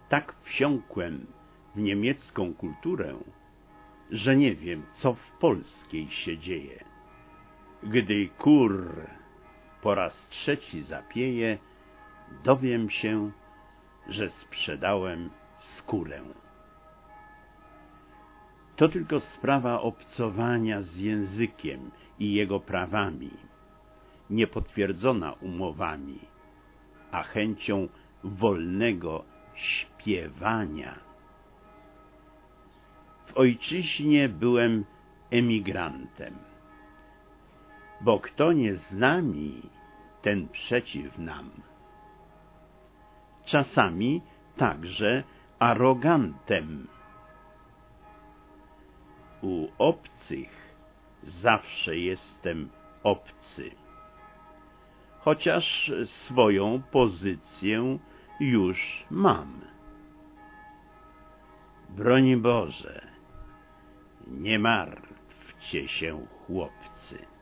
tak wsiąkłem w niemiecką kulturę, że nie wiem, co w polskiej się dzieje. Gdy kur po raz trzeci zapieje, dowiem się, że sprzedałem skórę. To tylko sprawa obcowania z językiem i jego prawami, niepotwierdzona umowami, a chęcią wolnego śpiewania. W ojczyźnie byłem emigrantem, bo kto nie z nami, ten przeciw nam. Czasami także arogantem. U obcych zawsze jestem obcy, chociaż swoją pozycję już mam. Broń Boże, nie martwcie się, chłopcy.